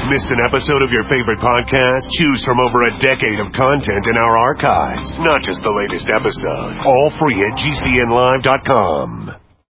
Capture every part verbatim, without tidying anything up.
Missed an episode of your favorite podcast? Choose from over a decade of content in our archives. Not just the latest episode. All free at G C N live dot com.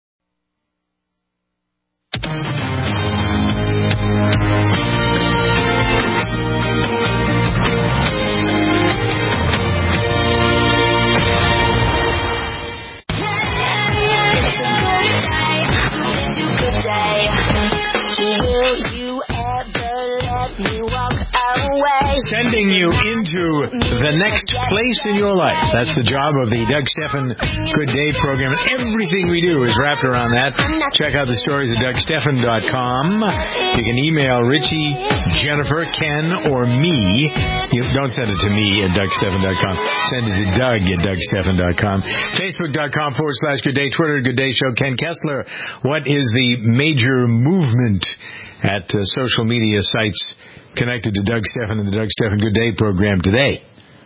Sending you into the next place in your life. That's the job of the Doug Stephan Good Day program. And everything we do is wrapped around that. Check out the stories at Doug Stephan dot com. You can email Richie, Jennifer, Ken, or me. You don't send it to me at Doug Stephan dot com. Send it to Doug at Doug Stephan dot com. Facebook dot com forward slash Good Day. Twitter, Good Day Show. Ken Kessler, what is the major movement at uh, social media sites connected to Doug Stephan and the Doug Stephan Good Day program today?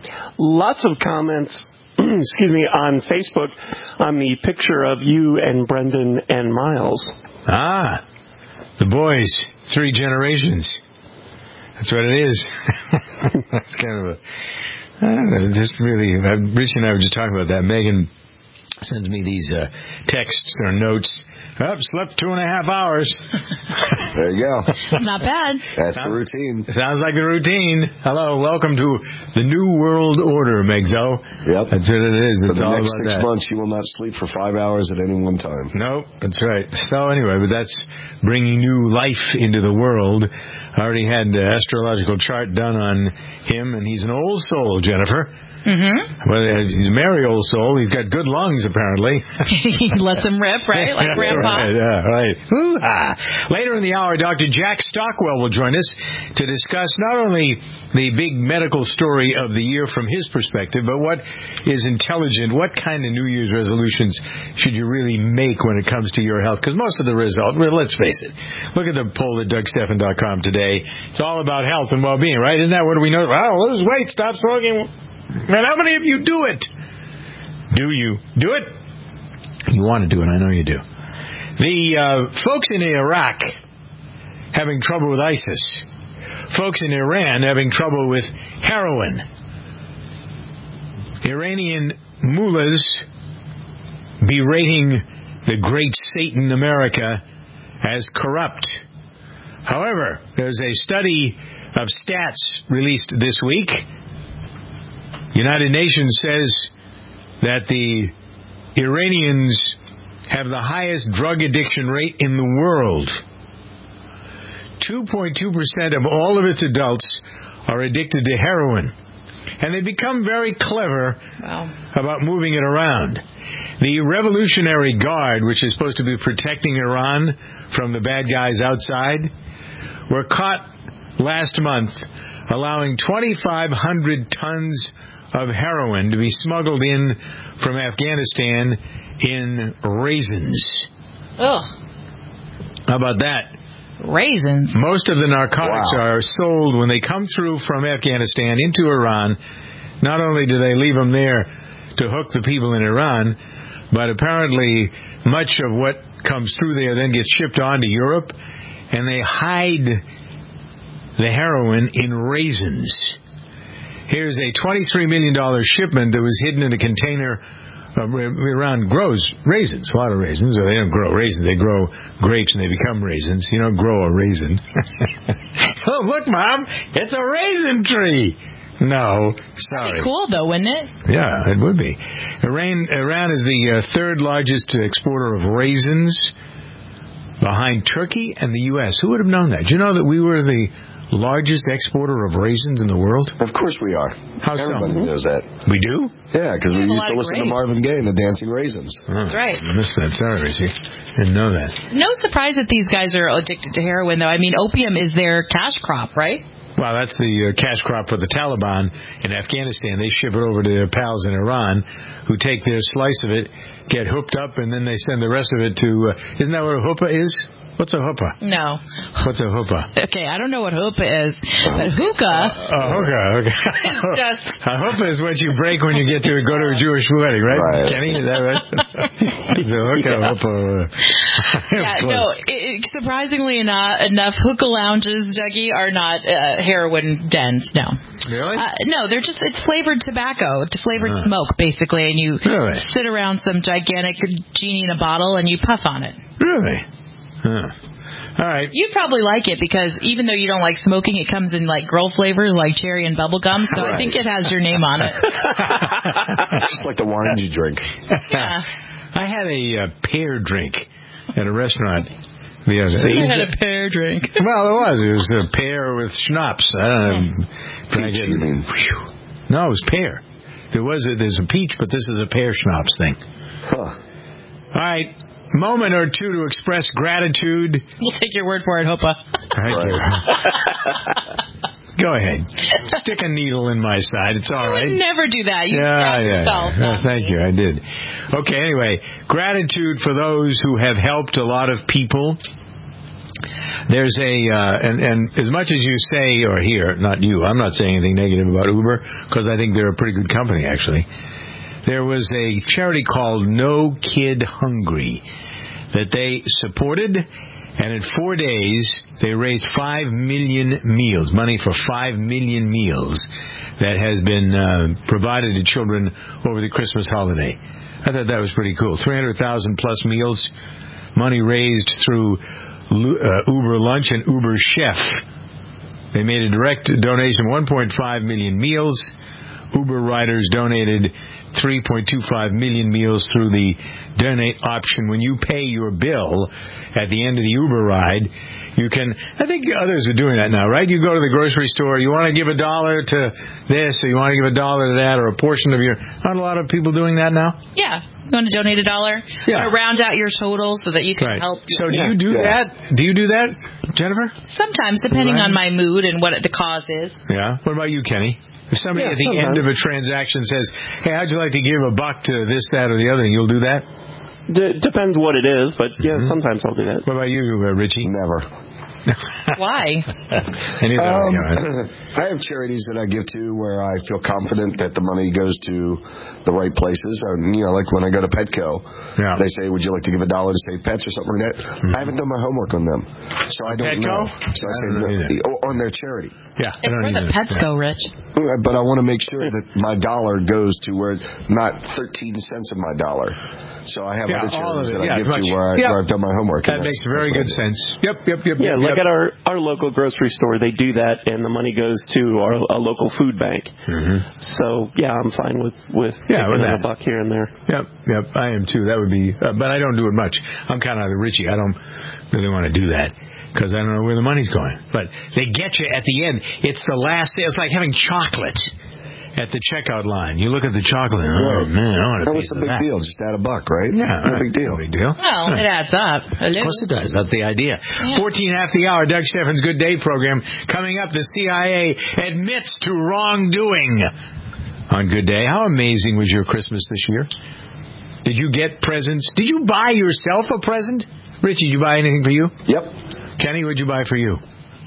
Lots of comments, excuse me, on Facebook on the picture of you and Brendan and Miles. Ah, the boys, three generations. That's what it is. Kind of a, I don't know, just really, Rich and I were just talking about that. Megan sends me these uh, texts or notes. Up, oh, slept two and a half hours. There you go. Not bad. That's sounds, the routine. Sounds like the routine. Hello, welcome to the New World Order, Megzo. Yep. That's what it is. For it's the all next about six that. months, you will not sleep for five hours at any one time. Nope, that's right. So anyway, but that's bringing new life into the world. I already had the astrological chart done on him, and he's an old soul, Jennifer. Mm-hmm. Well, he's a merry old soul. He's got good lungs, apparently. He lets them rip, right? Like Grandpa. Right, yeah, right. Hoo-ha. Later in the hour, Doctor Jack Stockwell will join us to discuss not only the big medical story of the year from his perspective, but what is intelligent, what kind of New Year's resolutions should you really make when it comes to your health? Because most of the result, well, let's face it, look at the poll at Doug Stephan dot com today. It's all about health and well-being, right? Isn't that what we know? Well, lose weight, stop smoking. Man, how many of you do it? Do you do it? You want to do it. I know you do. The uh, folks in Iraq having trouble with ISIS. Folks in Iran having trouble with heroin. Iranian mullahs berating the great Satan America as corrupt. However, there's a study of stats released this week. United Nations says that the Iranians have the highest drug addiction rate in the world. two point two percent of all of its adults are addicted to heroin. And they become very clever wow. about moving it around. The Revolutionary Guard, which is supposed to be protecting Iran from the bad guys outside, were caught last month allowing twenty-five hundred tons of heroin to be smuggled in from Afghanistan in raisins. Ugh. How about that? Raisins? Most of the narcotics wow. are sold when they come through from Afghanistan into Iran. Not only do they leave them there to hook the people in Iran, but apparently much of what comes through there then gets shipped on to Europe, and they hide the heroin in raisins. Here's a twenty-three million dollars shipment that was hidden in a container uh, around grows raisins, a lot of raisins. Or they don't grow raisins, they grow grapes and they become raisins. You don't grow a raisin. Oh, look, Mom, it's a raisin tree. No, sorry. That'd be cool, though, wouldn't it? Yeah, it would be. Iran, Iran is the uh, third largest exporter of raisins behind Turkey and the U S Who would have known that? Do you know that we were the largest exporter of raisins in the world? Of course we are. How Everybody so? knows that. We do? Yeah, because we, we used to listen grapes. to Marvin Gaye and the Dancing Raisins. Oh, That's right. I missed that. Sorry, Richie. Didn't know that. No surprise that these guys are addicted to heroin, though. I mean, opium is their cash crop, right? Well, that's the uh, cash crop for the Taliban in Afghanistan. They ship it over to their pals in Iran, who take their slice of it, get hooked up, and then they send the rest of it to... Uh, isn't that what a hoopah is? What's a hoopah? No. What's a hoopah? Okay, I don't know what hoopah is, but hookah... Uh, uh, hookah, okay. It's just... A hoopah is what you break when you get to go to a Jewish wedding, right? Right. Kenny, is that right? It's a hookah, Yeah. hoopah. Yeah, no, it, surprisingly enough, enough hookah lounges, Dougie, are not uh, heroin dens. No. Really? Uh, no, they're just, it's flavored tobacco, it's flavored Uh. smoke, basically, and you Really? sit around some gigantic genie in a bottle and you puff on it. Really? Huh. All right. You'd probably like it because even though you don't like smoking, it comes in like girl flavors like cherry and bubble gum, so Right. I think it has your name on it. Just like the wines you drink. Yeah. I had a uh, pear drink at a restaurant the other day. I had a pear drink. Well, it was. It was a pear with schnapps. I don't know. Drank Peach, it. you mean? Whew. No, it was pear. There was a, there's a peach, but this is a pear schnapps thing. Huh. All right. Moment or two to express gratitude. We'll take your word for it, Hopa. Thank you. Go ahead. Stick a needle in my side. It's all I right. would never do that. You Yeah, stabbed yeah. yourself. yeah. not Thank me. you. I did. Okay, anyway, gratitude for those who have helped a lot of people. There's a, uh, and, and as much as you say or hear, not you, I'm not saying anything negative about Uber, because I think they're a pretty good company, actually. There was a charity called No Kid Hungry that they supported, and in four days, they raised five million meals, money for five million meals that has been uh, provided to children over the Christmas holiday. I thought that was pretty cool. three hundred thousand plus meals, money raised through uh, Uber Lunch and Uber Chef. They made a direct donation of one point five million meals. Uber riders donated three point two five million meals through the donate option. When you pay your bill at the end of the Uber ride, you can, I think others are doing that now, right? You go to the grocery store, you want to give a dollar to this, or you want to give a dollar to that, or a portion of your, aren't a lot of people doing that now? Yeah. You want to donate a dollar? Yeah. You want to round out your total so that you can Right. help. So do Yeah. you do Yeah. that? Do you do that, Jennifer? Sometimes, depending Right. on my mood and what the cause is. Yeah. What about you, Kenny? If somebody Yeah, at the sometimes. end of a transaction says, hey, how'd you like to give a buck to this, that, or the other, you'll do that? D- depends what it is, but yeah, Mhm. sometimes I'll do that. What about you, uh, Richie? Never. Why? Any of that, Um, you know, I have charities that I give to where I feel confident that the money goes to the right places. And, you know, like when I go to Petco, Yeah. they say, would you like to give a dollar to save pets or something like that? I haven't done my homework on them. So I don't Petco? know. So I, I say, don't know no, either. oh, on their charity. Yeah, I It's don't where the either. pets Yeah. go, Rich. But I want to make sure that my dollar goes to where it's not thirteen cents of my dollar. So I have Yeah, other all of charities it. that Yeah, I give much- to where, I, yeah. where I've done my homework. That and makes that's- very that's good what I do. sense. Yep, yep, yep. Yeah, yep, like yep. at our, our local grocery store, they do that, and the money goes to our a local food bank. Mhm. So yeah, I'm fine with with Yeah, with taking that. a buck here and there. Yep, yep. I am too. That would be, uh, but I don't do it much. I'm kind of like Richie. I don't really want to do that because I don't know where the money's going. But they get you at the end. It's the last. It's like having chocolate at the checkout line. You look at the chocolate. Oh Right. man, I want a That piece was the of big that. deal. Just add a buck, right? Yeah, no right. big deal. No big deal. Well, it adds up. A Of little. course it does. That's the idea. fourteen after the hour, Doug Steffens' Good Day program. Coming up, the C I A admits to wrongdoing on Good Day. How amazing was your Christmas this year? Did you get presents? Did you buy yourself a present? Richie, did you buy anything for you? Yep. Kenny, what'd you buy for you?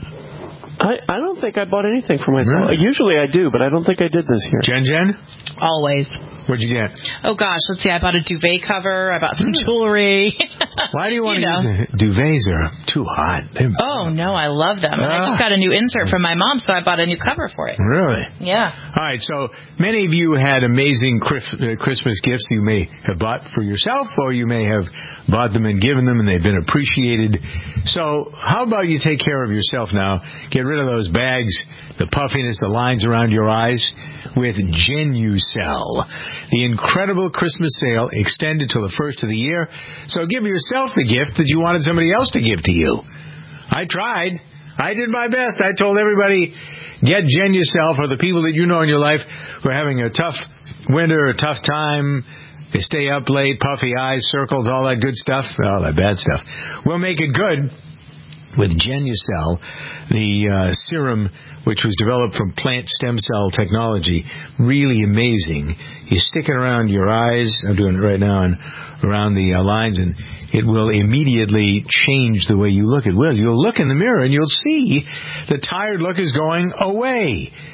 I, I don't think I bought anything for myself. Really? Usually I do, but I don't think I did this year. Jen Jen? Always. What'd you get? Oh gosh, let's see. I bought a duvet cover. I bought some jewelry. Why do you want to know. use it? Duvets are too hot. They're- Oh no, I love them. And I Ah. just got a new insert from my mom, so I bought a new cover for it. Really? Yeah. All right, so many of you had amazing Christ- uh, Christmas gifts you may have bought for yourself, or you may have bought them and given them, and they've been appreciated. So how about you take care of yourself now? Get rid of those bags, the puffiness, the lines around your eyes with Genucel. The incredible Christmas sale extended till the first of the year. So give yourself the gift that you wanted somebody else to give to you. I tried. I did my best. I told everybody, get Genucel for the people that you know in your life who are having a tough winter, a tough time. They stay up late, puffy eyes, circles, all that good stuff, all that bad stuff. We'll make it good with Genucel, the uh, serum which was developed from plant stem cell technology. Really amazing. You stick it around your eyes. I'm doing it right now, and around the uh, lines, and it will immediately change the way you look. It will. You'll look in the mirror, and you'll see the tired look is going away.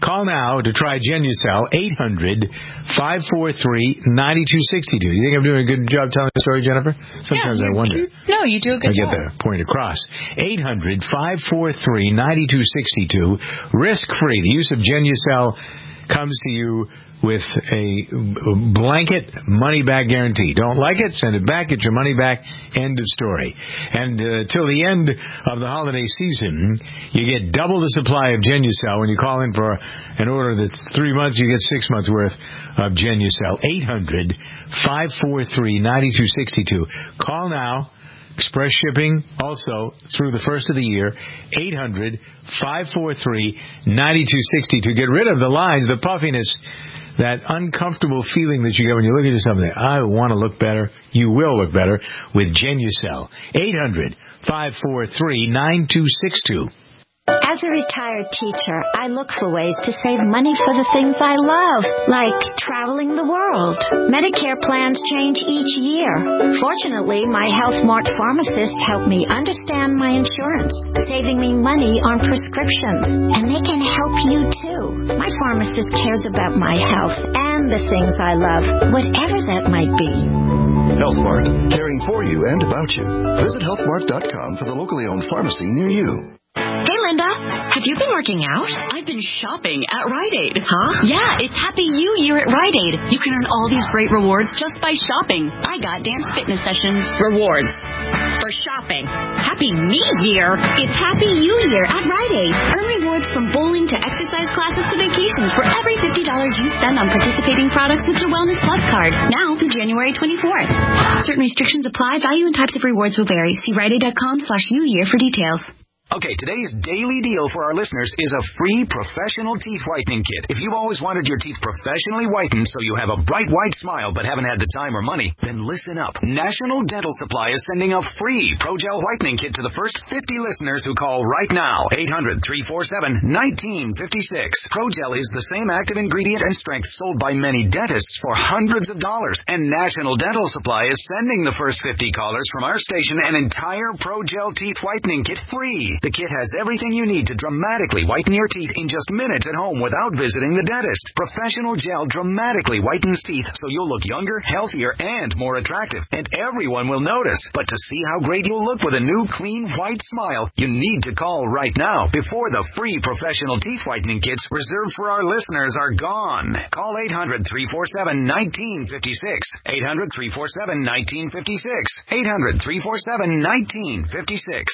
Call now to try Genucel, eight hundred, five four three, nine two six two. You think I'm doing a good job telling the story, Jennifer? Sometimes yeah, I wonder. No, you do a good I job. get the point across. eight hundred, five four three, nine two six two. Risk-free. The use of Genucel comes to you with a blanket money-back guarantee. Don't like it? Send it back. Get your money back. End of story. And uh, till the end of the holiday season, you get double the supply of Genucel. When you call in for an order that's three months, you get six months' worth of Genucel. eight hundred, five four three, nine two six two. Call now. Express shipping also through the first of the year. eight hundred, five four three, nine two six two. Get rid of the lines, the puffiness, that uncomfortable feeling that you get when you look at yourself and say, I want to look better. You will look better with Genucel. eight hundred, five four three, nine two six two. As a retired teacher, I look for ways to save money for the things I love, like traveling the world. Medicare plans change each year. Fortunately, my HealthMart pharmacist helped me understand my insurance, saving me money on prescriptions. And they can help you, too. My pharmacist cares about my health and the things I love, whatever that might be. HealthMart, caring for you and about you. Visit health mart dot com for the locally owned pharmacy near you. Hey, Linda, have you been working out? I've been shopping at Rite Aid. Huh? Yeah, it's Happy You Year at Rite Aid. You can earn all these great rewards just by shopping. I got dance fitness sessions. Rewards for shopping. Happy Me Year. It's Happy You Year at Rite Aid. Earn rewards from bowling to exercise classes to vacations for every fifty dollars you spend on participating products with your Wellness Plus card. Now through January twenty-fourth. Certain restrictions apply. Value and types of rewards will vary. See Rite Aid dot com slash U Year for details. Okay, today's daily deal for our listeners is a free professional teeth whitening kit. If you've always wanted your teeth professionally whitened so you have a bright white smile but haven't had the time or money, then listen up. National Dental Supply is sending a free Pro-Gel whitening kit to the first fifty listeners who call right now. eight hundred, three four seven, one nine five six. Pro-Gel is the same active ingredient and strength sold by many dentists for hundreds of dollars. And National Dental Supply is sending the first fifty callers from our station an entire Pro-Gel teeth whitening kit free. The kit has everything you need to dramatically whiten your teeth in just minutes at home without visiting the dentist. Professional gel dramatically whitens teeth so you'll look younger, healthier, and more attractive. And everyone will notice. But to see how great you'll look with a new, clean, white smile, you need to call right now before the free professional teeth whitening kits reserved for our listeners are gone. Call eight hundred, three four seven, one nine five six. eight hundred, three four seven, one nine five six. eight hundred, three four seven, one nine five six.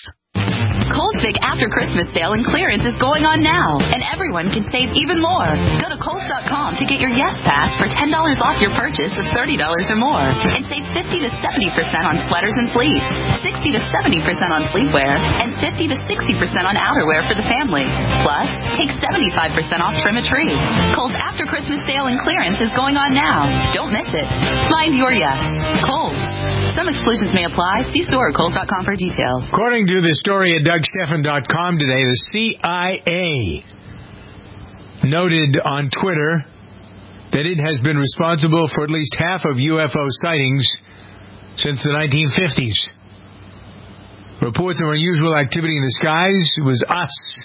Kohl's Big After Christmas Sale and Clearance is going on now, and everyone can save even more. Go to Kohls dot com to get your Yes Pass for ten dollars off your purchase of thirty dollars or more, and save fifty to seventy percent on sweaters and fleece, sixty to seventy percent on sleepwear, and fifty to sixty percent on outerwear for the family. Plus, take seventy-five percent off Trim a Tree. Kohl's After Christmas Sale and Clearance is going on now. Don't miss it. Find your Yes. Kohl's. Some exclusions may apply. See store or Kohls dot com for details. According to the story at Doug Stephan dot com today, the C I A noted on Twitter that it has been responsible for at least half of U F O sightings since the nineteen fifties. Reports of unusual activity in the skies was us.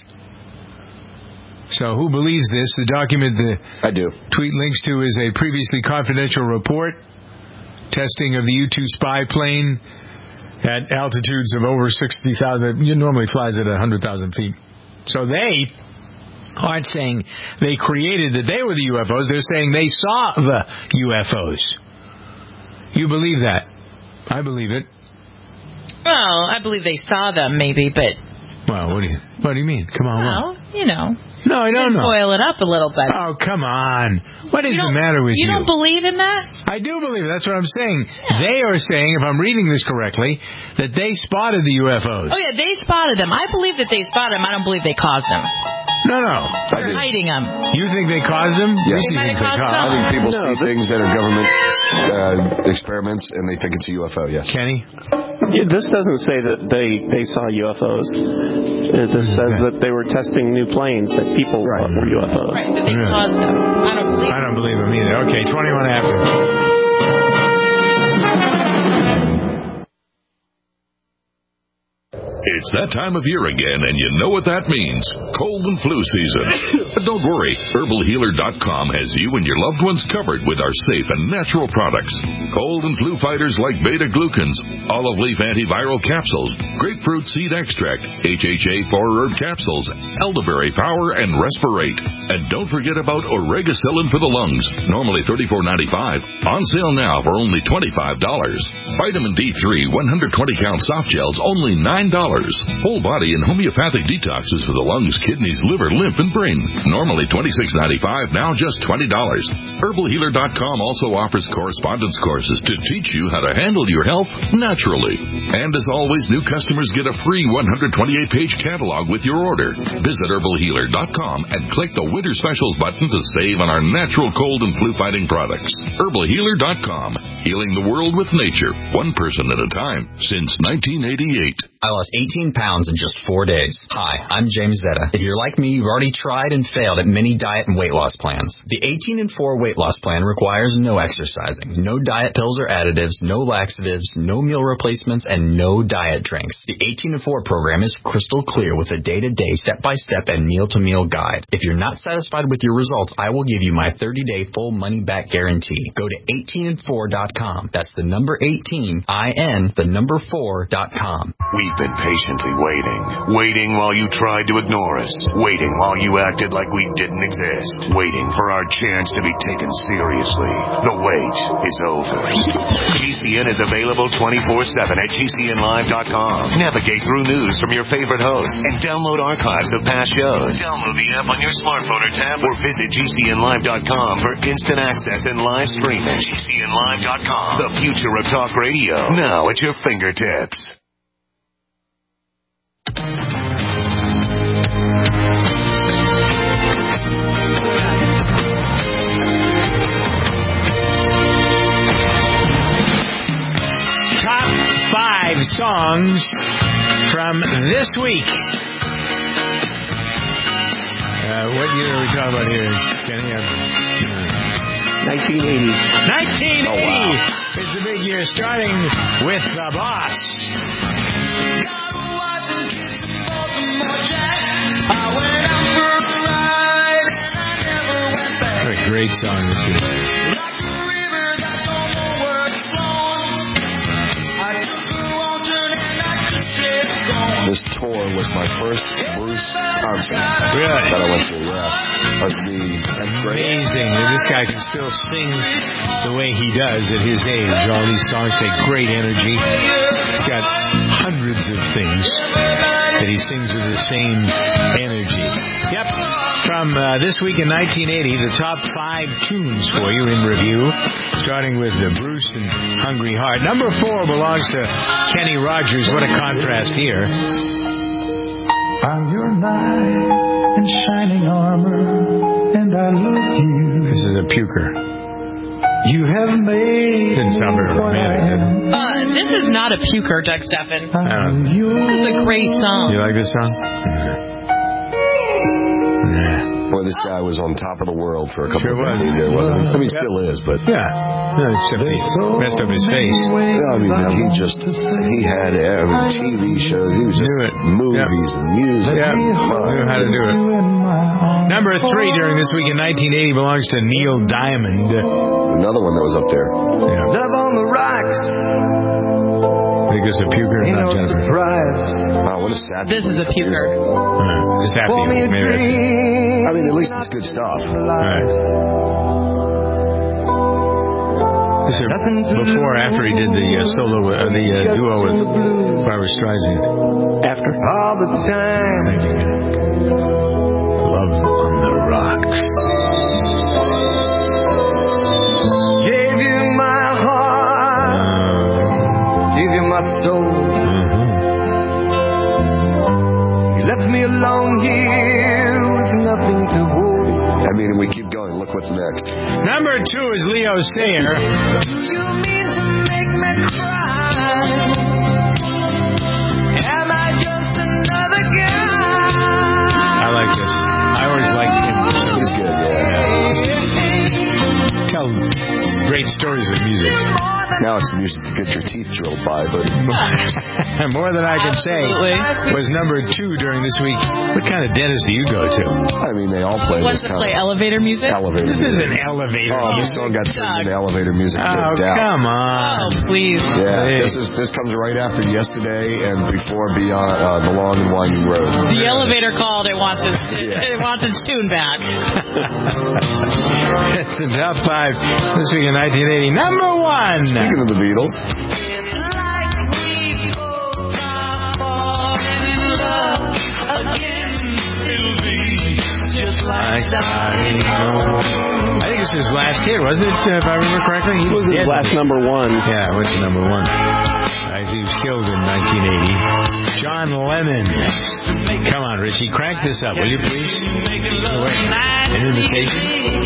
So who believes this? The document the I do. tweet links to is a previously confidential report. Testing of the U two spy plane at altitudes of over sixty thousand. It normally flies at one hundred thousand feet. So they aren't saying they created that they were the U F Os. They're saying they saw the U F Os. You believe that? I believe it. Well, I believe they saw them, maybe, but... Well, what do you what do you mean? Come on, well, what? you know. No, I don't know. Boil it up a little bit. Oh, come on. What is the matter with you? You don't believe in that? I do believe it. That's what I'm saying. Yeah. They are saying, if I'm reading this correctly, that they spotted the U F Os. Oh, yeah, they spotted them. I believe that they spotted them. I don't believe they caused them. No, no. They're hiding them. You think they caused them? Yes. They think they caused them. I think people no, see this... things that are government uh, experiments, and they think it's a U F O, yes. Kenny? Yeah, this doesn't say that they, they saw U F Os. It just says okay. that they were testing new planes that people right. thought were U F Os. Right, but they yeah. caused them. I don't believe I don't believe them either. Okay, twenty-one after. It's that time of year again, and you know what that means. Cold and flu season. But don't worry. Herbal Healer dot com has you and your loved ones covered with our safe and natural products. Cold and flu fighters like beta-glucans, olive leaf antiviral capsules, grapefruit seed extract, H H A four herb capsules, elderberry power, and Respirate. And don't forget about Oregacillin for the lungs, normally thirty-four ninety-five, on sale now for only twenty-five dollars. Vitamin D three one hundred twenty count soft gels, only nine dollars. Whole body and homeopathic detoxes for the lungs, kidneys, liver, lymph, and brain. Normally twenty-six ninety-five, now just twenty dollars. Herbal Healer dot com also offers correspondence courses to teach you how to handle your health naturally. And as always, new customers get a free one hundred twenty-eight page catalog with your order. Visit Herbal Healer dot com and click the Winter Specials button to save on our natural cold and flu fighting products. Herbal Healer dot com, healing the world with nature, one person at a time, since nineteen eighty-eight. I lost eighteen pounds in just four days. Hi, I'm James Zetta. If you're like me, you've already tried and failed at many diet and weight loss plans. The eighteen and four weight loss plan requires no exercising, no diet pills or additives, no laxatives, no meal replacements, and no diet drinks. The eighteen and four program is crystal clear with a day-to-day, step-by-step, and meal-to-meal guide. If you're not satisfied with your results, I will give you my thirty-day full money-back guarantee. Go to eighteen and four dot com. That's the number eighteen, I N, the number four dot com. We've been patiently waiting. Waiting while you tried to ignore us. Waiting while you acted like we didn't exist. Waiting for our chance to be taken seriously. The wait is over. G C N is available twenty-four seven at G C N live dot com. Navigate through news from your favorite hosts and download archives of past shows. Download the app on your smartphone or tab or visit G C N live dot com for instant access and live streaming. G C N live dot com. The future of talk radio. Now at your fingertips. Top five songs from this week. Uh, what year are we talking about here, Kenny? nineteen eighty. nineteen eighty oh, wow. is the big year, starting with The Boss. What a great song this is. This tour was my first Bruce concert really? that I went to. Yeah, that was the amazing. This guy can still sing the way he does at his age. All these songs take great energy. He's got hundreds of things that he sings with the same energy. Yep. From uh, this week in nineteen eighty, the top five tunes for you in review, starting with the Bruce and Hungry Heart. Number four belongs to Kenny Rogers. What a contrast here. I'm your knight in shining armor, and I love you. This is a puker. You have made Didn't sound very romantic, did it? Uh, this is not a puker, Doug Steffen. Uh, this is a great song. You like this song? Yeah. Boy, this guy was on top of the world for a couple sure of days there, wasn't he? I mean, he yep. still is, but... Yeah. No, except he messed up his face. Yeah, I mean, but he just... He had uh, T V shows. He was just knew it. movies yep. and music. Yeah, knew how to do it. Number three during this week in nineteen eighty belongs to Neil Diamond. Another one that was up there. Yeah. Love on the rocks. I think it's a puker, Ain't not no Jennifer. surprise. Wow, what a sad... This is a puker. Uh, sappy. Maybe I mean, at least it's good stuff. Right. This is before or after he did the uh, solo, uh, the uh, duo with Barbra Streisand. After. All the time. Thank you. Love on the Rocks. Gave you my heart. Uh, Gave you my soul. Uh-huh. You left me alone here with nothing to hold. I mean, we keep going. Look what's next. Number two is Leo Sayer. Do you mean to make me cry? Am I just another guy? I like this. I always liked him. He's good, yeah. yeah. Tell great stories with music. Now it's music to get your teeth drilled by, but more than I can Absolutely. say was number two during this week. What kind of dentist do you go to? I mean, they all play What's this to kind play of elevator music? elevator This music. isn't elevator Oh, this music. song got turned into elevator music. Oh, no doubt. come on. Oh, please. Yeah, Hey. this is this comes right after Yesterday and before Beyond uh, the Long and Winding Road. The elevator called. It wants its, Yeah. it wants its tune back. It's the top five this week in nineteen eighty. Number one. Speaking of the Beatles, Like I know. I think it's his last hit, wasn't it? If I remember correctly, he It was his dead. last number one. Yeah, it went to number one. Uh, he was killed in nineteen eighty. John Lennon. Come on, Richie, crank this up, will you please? Oh, wait. An invitation?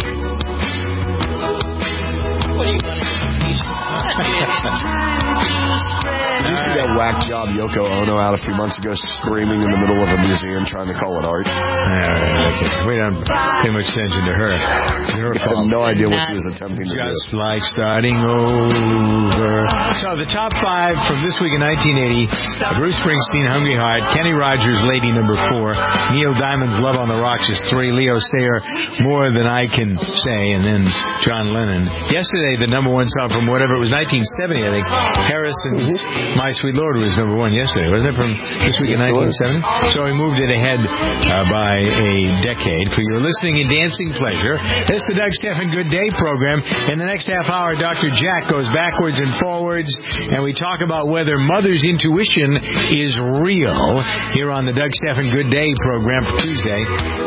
did you see that whack job Yoko Ono out a few months ago screaming in the middle of a museum trying to call it art? All right, okay. We don't pay much attention to her. It's her I have fault. no idea what she was attempting to Just do. like starting over. So the top five from this week in nineteen eighty: Bruce Springsteen, Hungry Heart; Kenny Rogers, Lady Number Four; Neil Diamond's Love on the Rocks is three; Leo Sayer, More Than I Can Say; and then John Lennon. Yesterday, the number one song from whatever it was, nineteen seventy, I think. Harrison's My Sweet Lord was number one yesterday, wasn't it? From this week in nineteen seventy. So we moved it ahead uh, by a decade. For your listening and dancing pleasure, this is the Doug Stephan Good Day program. In the next half hour, Doctor Jack goes backwards and forwards, and we talk about whether mother's intuition is real here on the Doug Stephan Good Day program for Tuesday.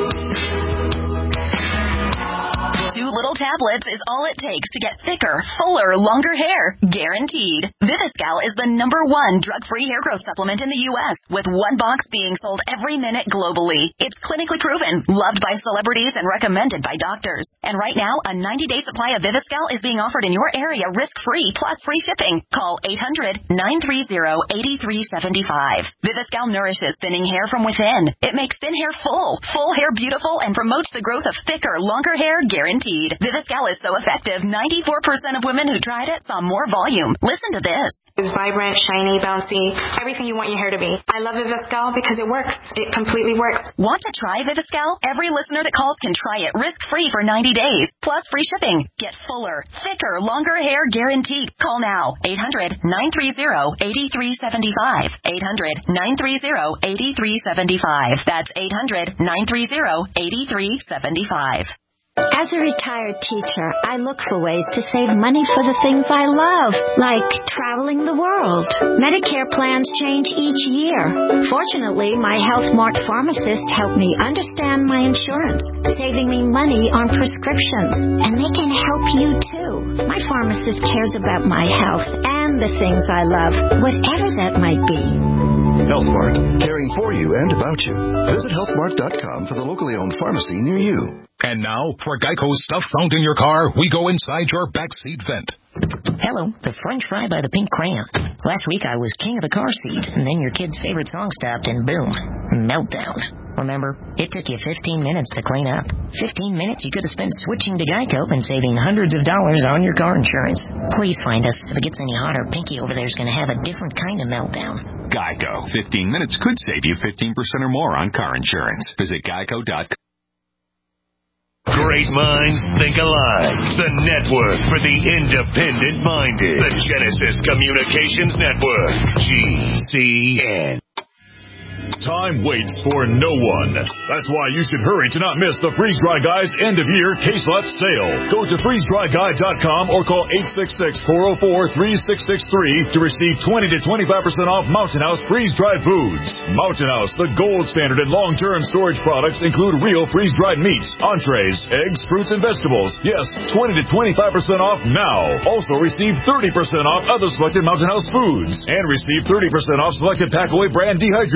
Two little tablets is all it takes to get thicker, fuller, longer hair. Guaranteed. Viviscal is the number one drug-free hair growth supplement in the U S, with one box being sold every minute globally. It's clinically proven, loved by celebrities, and recommended by doctors. And right now, a ninety-day supply of Viviscal is being offered in your area risk-free, plus free shipping. Call eight hundred, nine three zero, eight three seven five. Viviscal nourishes thinning hair from within. It makes thin hair full, full hair beautiful, and promotes the growth of thicker, longer hair guaranteed. Viviscal is so effective, ninety-four percent of women who tried it saw more volume. Listen to this. It's vibrant, shiny, bouncy, everything you want your hair to be. I love Viviscal because it works. It completely works. Want to try Viviscal? Every listener that calls can try it risk-free for ninety days, plus free shipping. Get fuller, thicker, longer hair guaranteed. Call now. eight hundred, nine three zero, eight three seven five. eight hundred, nine three zero, eight three seven five. That's eight hundred, nine three zero, eight three seven five. As a retired teacher, I look for ways to save money for the things I love, like traveling the world. Medicare plans change each year. Fortunately, my Health Mart pharmacist helped me understand my insurance, saving me money on prescriptions. And they can help you too. My pharmacist cares about my health and the things I love, whatever that might be. Health Mart, caring for you and about you. Visit health mart dot com for the locally owned pharmacy near you. And now, for Geico's stuff found in your car, we go inside your backseat vent. Hello, the French fry by the pink crayon. Last week I was king of the car seat, and then your kid's favorite song stopped, and boom, meltdown. Remember, it took you fifteen minutes to clean up. fifteen minutes you could have spent switching to Geico and saving hundreds of dollars on your car insurance. Please find us. If it gets any hotter, Pinky over there is going to have a different kind of meltdown. Geico. fifteen minutes could save you fifteen percent or more on car insurance. Visit geico dot com. Great minds think alike. The network for the independent-minded. The Genesis Communications Network. G C N. Time waits for no one. That's why you should hurry to not miss the Freeze Dry Guy's end-of-year case lot sale. Go to freeze dry guy dot com or call eight six six, four oh four, three six six three to receive twenty to twenty-five percent off Mountain House freeze-dried foods. Mountain House, the gold standard in long-term storage products, include real freeze-dried meats, entrees, eggs, fruits, and vegetables. Yes, twenty to twenty-five percent off now. Also receive thirty percent off other selected Mountain House foods and receive thirty percent off selected Packaway brand dehydrated foods.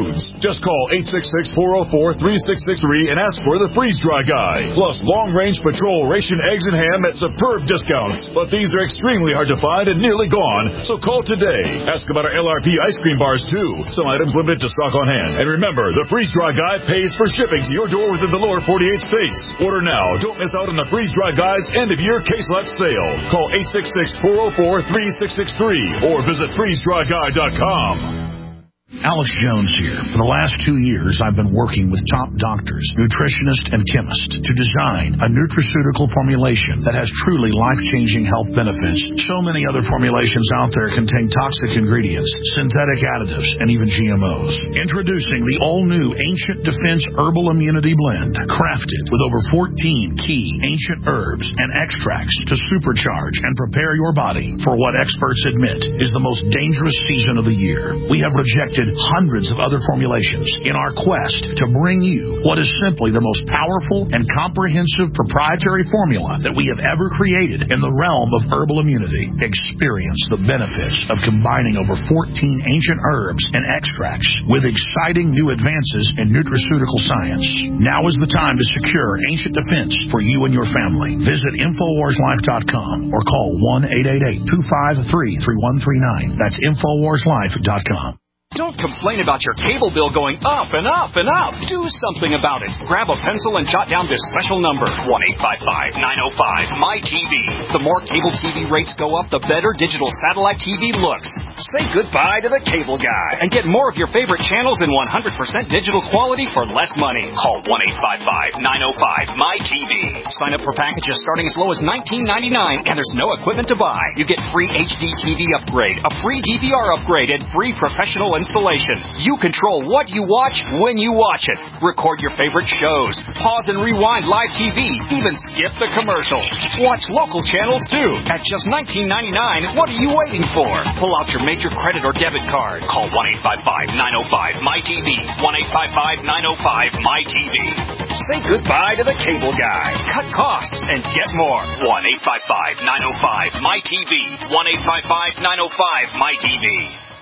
foods. Just call eight six six, four oh four, three six six three and ask for the freeze-dry guy. Plus, long-range patrol ration eggs and ham at superb discounts. But these are extremely hard to find and nearly gone, so call today. Ask about our L R P ice cream bars, too. Some items limited to stock on hand. And remember, the freeze-dry guy pays for shipping to your door within the lower forty-eight states. Order now. Don't miss out on the freeze-dry guy's end-of-year case lot sale. Call eight six six, four oh four, three six six three or visit freeze dry guy dot com. Alex Jones here. For the last two years, I've been working with top doctors, nutritionists, and chemists to design a nutraceutical formulation that has truly life-changing health benefits. So many other formulations out there contain toxic ingredients, synthetic additives, and even G M Os. Introducing the all-new Ancient Defense Herbal Immunity Blend, crafted with over fourteen key ancient herbs and extracts to supercharge and prepare your body for what experts admit is the most dangerous season of the year. We have rejected hundreds of other formulations in our quest to bring you what is simply the most powerful and comprehensive proprietary formula that we have ever created in the realm of herbal immunity. Experience the benefits of combining over fourteen ancient herbs and extracts with exciting new advances in nutraceutical science. Now is the time to secure Ancient Defense for you and your family. Visit Infowars Life dot com or call one eight eight eight, two five three, three one three nine. That's Infowars Life dot com. Don't complain about your cable bill going up and up and up. Do something about it. Grab a pencil and jot down this special number, one eight five five, nine oh five, M Y T V. The more cable T V rates go up, the better digital satellite T V looks. Say goodbye to the cable guy and get more of your favorite channels in one hundred percent digital quality for less money. Call one eight five five, nine oh five, M Y T V. Sign up for packages starting as low as nineteen ninety-nine, and there's no equipment to buy. You get free H D T V upgrade, a free D V R upgrade, and free professional installation. You control what you watch when you watch it. Record your favorite shows. Pause and rewind live T V. Even skip the commercials. Watch local channels too. At just nineteen ninety-nine, what are you waiting for? Pull out your major credit or debit card. Call one eight five five, nine oh five, M Y T V. one eight five five, nine oh five, M Y T V. Say goodbye to the cable guy. Cut costs and get more. one eight five five, nine oh five, M Y T V. one eight five five, nine oh five, M Y T V.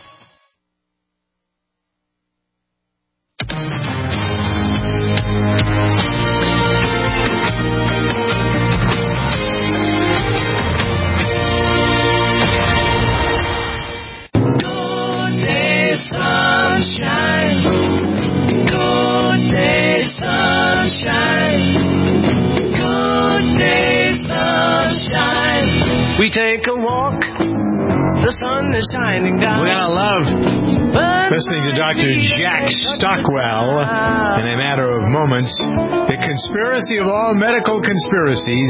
We take a walk, the sun is shining down. We're gonna love listening to Doctor Jack Stockwell in a matter of moments. The conspiracy of all medical conspiracies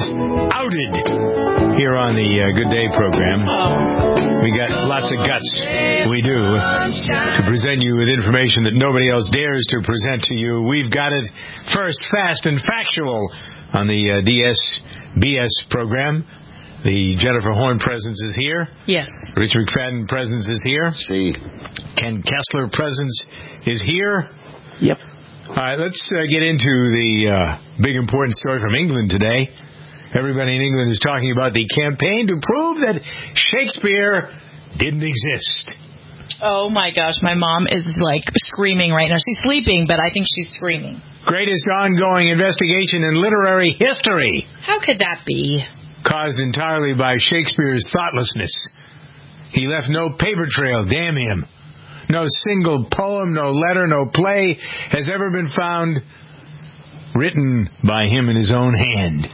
outed here on the uh, Good Day program. We got lots of guts, we do, to present you with information that nobody else dares to present to you. We've got it first, fast, and factual on the uh, D S B S program. The Jennifer Horn presence is here. Yes. Rich McFadden presence is here. See. Ken Kessler presence is here. Yep. All right, let's uh, get into the uh, big important story from England today. Everybody in England is talking about the campaign to prove that Shakespeare didn't exist. Oh, my gosh. My mom is, like, screaming right now. She's sleeping, but I think she's screaming. Greatest ongoing investigation in literary history. How could that be? Caused entirely by Shakespeare's thoughtlessness. He left no paper trail, damn him. No single poem, no letter, no play has ever been found written by him in his own hand.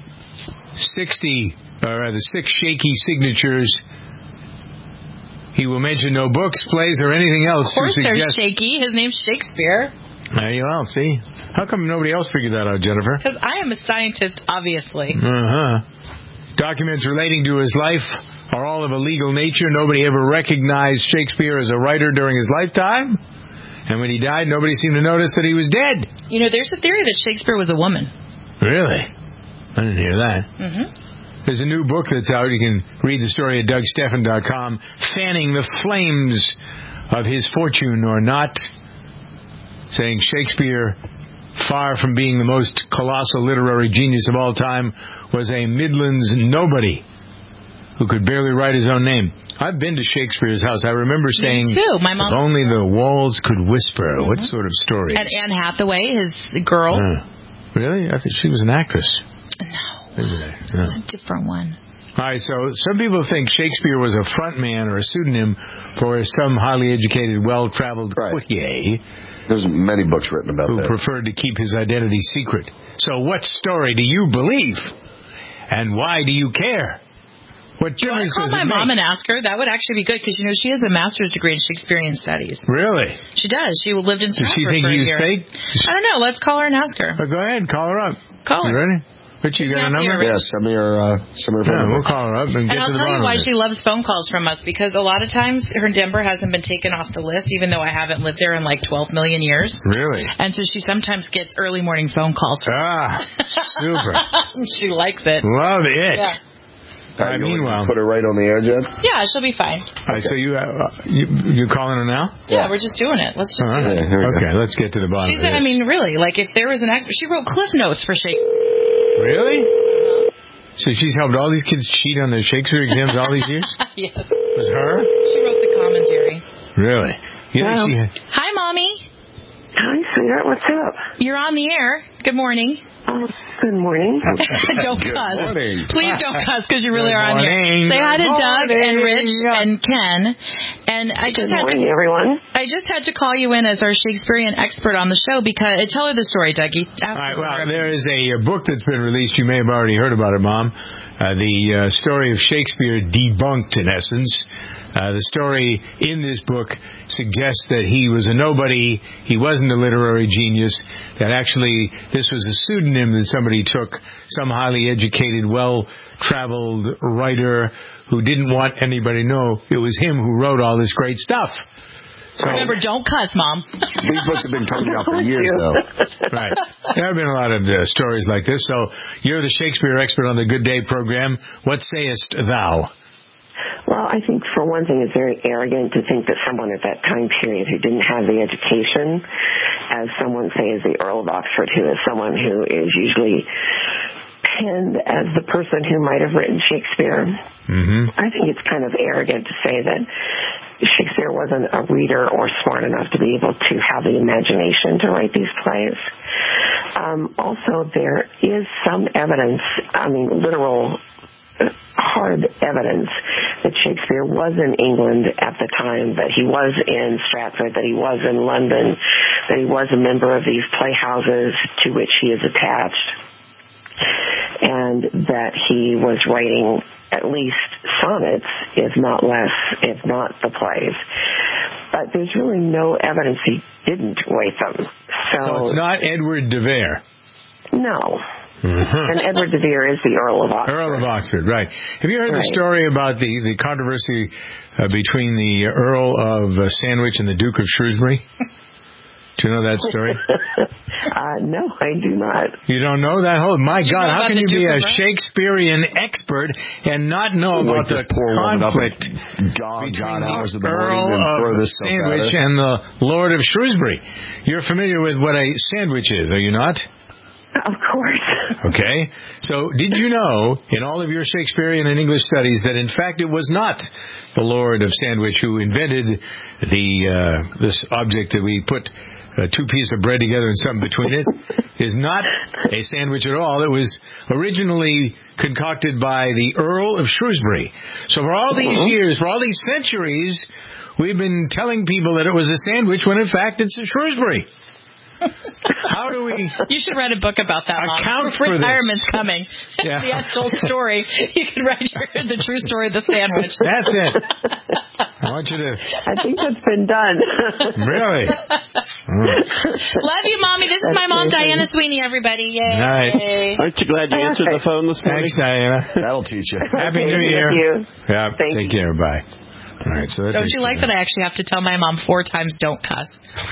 Sixty, or rather six shaky signatures. He will mention no books, plays, or anything else to suggest... Of course they're shaky. His name's Shakespeare. There you are, see? How come nobody else figured that out, Jennifer? Because I am a scientist, obviously. Uh-huh. Documents relating to his life are all of a legal nature. Nobody ever recognized Shakespeare as a writer during his lifetime. And when he died, nobody seemed to notice that he was dead. You know, there's a theory that Shakespeare was a woman. Really? I didn't hear that. Mm-hmm. There's a new book that's out. You can read the story at Doug Steffen dot com. Fanning the flames of his fortune or not. Saying Shakespeare, far from being the most colossal literary genius of all time, was a Midlands nobody who could barely write his own name. I've been to Shakespeare's house. I remember saying, Me too. My mom. if only the walls could whisper. Mm-hmm. What sort of story? And Anne Hathaway, his girl. Uh, really? I thought she was an actress. No. No. It's a different one. All right, so some people think Shakespeare was a front man or a pseudonym for some highly educated, well-traveled right. courtier. There's many books written about who that. Who preferred to keep his identity secret. So what story do you believe? And why do you care? What difference does it make? Call my mom and ask her. That would actually be good because, you know, she has a master's degree in Shakespearean studies. Really? She does. She lived in Stratford Does she think for a he was year. fake? I don't know. Let's call her and ask her. Well, go ahead. Call her up. Call you her. ready? Rich, you got a number? Yes, send me her, uh, send me her phone yeah, number. We'll call her up and, and get I'll to the tell you bottom why of it. she loves phone calls from us, because a lot of times her number hasn't been taken off the list, even though I haven't lived there in like twelve million years. Really? And so she sometimes gets early morning phone calls. Ah, super. She likes it. Love it. Yeah. Uh, meanwhile, put her right on the air, Jen? Yeah, she'll be fine. All right, so you, uh, you you calling her now? Yeah, yeah, we're just doing it. Let's just uh-huh. do it. Yeah, okay, go. Let's get to the bottom She's, of it. I mean, really, like if there was an expert, she wrote Cliff Notes for Shakespeare. Really? So she's helped all these kids cheat on their Shakespeare exams all these years? Yes. It was her? She wrote the commentary. Really? You wow. think she had... Hi, Mommy. Hi, sweetheart. What's up? You're on the air. Good morning. Oh, good morning. Don't good cuss. Morning. Please don't cuss because you really good are on morning. here. Say hi to good Doug morning. and Rich and Ken. And I just good had morning, to, everyone. I just had to call you in as our Shakespearean expert on the show because tell her the story, Dougie. All right. Well, there is a book that's been released. You may have already heard about it, Mom. Uh, the uh, story of Shakespeare debunked, in essence. Uh, the story in this book suggests that he was a nobody, he wasn't a literary genius, that actually this was a pseudonym that somebody took, some highly educated, well-traveled writer who didn't want anybody to know it was him who wrote all this great stuff. So, remember, don't cuss, Mom. These books have been coming out for years, though. Right. There have been a lot of uh, stories like this. So you're the Shakespeare expert on the Good Day program. What sayest thou? Well, I think for one thing, it's very arrogant to think that someone at that time period who didn't have the education, as someone say is the Earl of Oxford, who is someone who is usually penned as the person who might have written Shakespeare. Mm-hmm. I think it's kind of arrogant to say that Shakespeare wasn't a reader or smart enough to be able to have the imagination to write these plays. Um, also, there is some evidence, I mean, literal hard evidence that Shakespeare was in England at the time, that he was in Stratford, that he was in London, that he was a member of these playhouses to which he is attached, and that he was writing at least sonnets, if not less, if not the plays. But there's really no evidence he didn't write them. So, so it's not Edward de Vere? No. Mm-hmm. And Edward de Vere is the Earl of Oxford. Earl of Oxford, right. Have you heard right. the story about the, the controversy uh, between the Earl of uh, Sandwich and the Duke of Shrewsbury? Do you know that story? uh, no, I do not. You don't know that whole... My you God, how can you Duke be a Shakespearean expert and not know about the conflict God, between God, the hours of the Earl morning of Sandwich and the Lord of Shrewsbury? You're familiar with what a sandwich is, are you not? Of course. Okay. So did you know, in all of your Shakespearean and English studies, that in fact it was not the Lord of Sandwich who invented the uh, this object that we put uh, two pieces of bread together and something between it? Is not a sandwich at all. It was originally concocted by the Earl of Shrewsbury. So for all these years, for all these centuries, we've been telling people that it was a sandwich when in fact it's a Shrewsbury. How do we... You should write a book about that, Mom. Account for Retirement's this. coming. Yeah. The actual story. You could write your, the true story of the sandwich. That's it. I want you to... I think that's been done. Really? Mm. Love you, Mommy. This is my mom, Diana Sweeney, everybody. Yay. Nice. Aren't you glad you answered okay. the phone this morning? Thanks, Diana. That'll teach you. Happy okay, New Year. Thank you. Yeah, Thank take you. care. Bye. All right, so that Don't you like that I actually have to tell my mom four times don't cuss?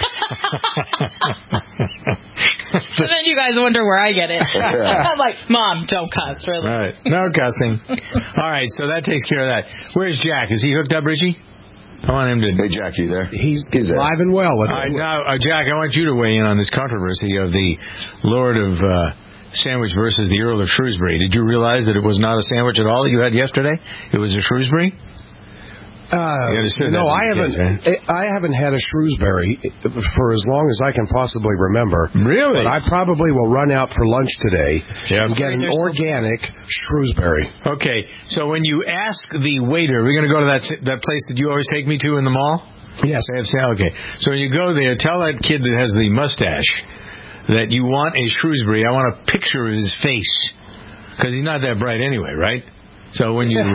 So then you guys wonder where I get it. I'm like, Mom, don't cuss, really. All right, no cussing. All right, so that takes care of that. Where's Jack? Is he hooked up, Richie? I want him to... Hey, Jack, you there? He's, He's alive and well. All right, now, uh, Jack, I want you to weigh in on this controversy of the Lord of uh, sandwich versus the Earl of Shrewsbury. Did you realize that it was not a sandwich at all that you had yesterday? It was a Shrewsbury? Uh, no, I haven't. Kid, right? I haven't had a Shrewsbury for as long as I can possibly remember. Really? But I probably will run out for lunch today yeah. and get an organic Shrewsbury. Okay, so when you ask the waiter, we're going to go to that that place that you always take me to in the mall. Yes. Okay. So when you go there, tell that kid that has the mustache that you want a Shrewsbury. I want a picture of his face because he's not that bright anyway, right? So when you...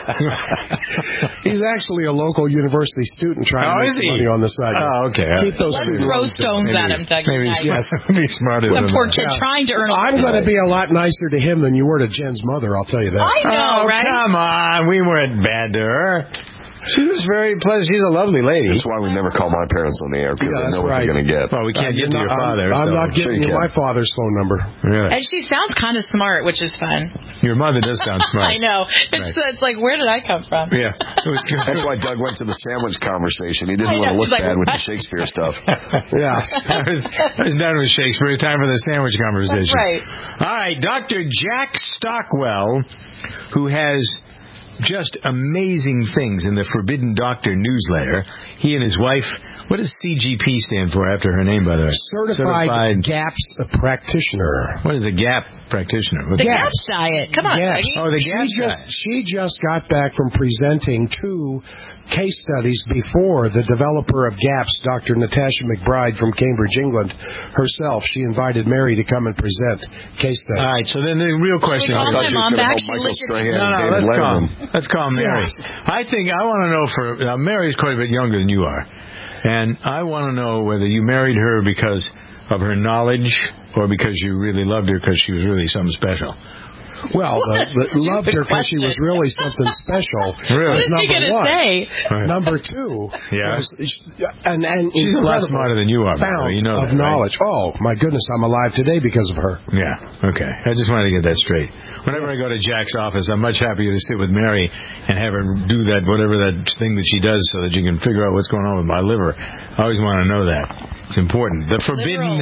He's actually a local university student trying oh, to make money on the side. Oh, okay. Keep those Let's throw stones maybe, at him, Doug. Maybe he's yes. be smarter than that. poor kid yeah. trying to earn a I'm going to be a lot nicer to him than you were to Jen's mother, I'll tell you that. I know, oh, right? come on. We weren't bad to her. She was very pleasant. She's a lovely lady. That's why we never call my parents on the air, because yeah, they know right. what they're going to get. Well, we can't uh, get to not, your father. I'm, I'm so not giving you my father's phone number. Really? And she sounds kind of smart, which is fun. Your mother does sound smart. I know. It's right. it's like, where did I come from? Yeah. That's why Doug went to the sandwich conversation. He didn't want to look like, bad with the Shakespeare stuff. Yeah. I, was, I was done with Shakespeare. It's time for the sandwich conversation. That's right. All right. Doctor Jack Stockwell, who has just amazing things in the Forbidden Doctor newsletter. He and his wife, what does C G P stand for after her name, by the way? Certified, Certified GAPS Practitioner. What is a GAP practitioner? What's the GAPS diet. Come on. GAPS. Oh, the GAPS she just, she just got back from presenting two case studies before the developer of GAPS, Doctor Natasha McBride from Cambridge, England, herself. She invited Mary to come and present case studies. All right, so then the real question... I thought she was going to help Michael Strahan no, no, and David let's Letterman. Call, let's call Mary. Yes. I think I want to know for... Now, Mary's quite a bit younger than you are. And I want to know whether you married her because of her knowledge or because you really loved her because she was really something special. Well, the, the loved her because she was really something special. Really? Was number one. Say? Right. Number two yeah. was, and, and she's a lot smarter than you are. Fount you know of that, knowledge. Right? Oh, my goodness, I'm alive today because of her. Yeah, okay. I just wanted to get that straight. Whenever yes. I go to Jack's office, I'm much happier to sit with Mary and have her do that, whatever that thing that she does so that you can figure out what's going on with my liver. I always want to know that. It's important. The Forbidden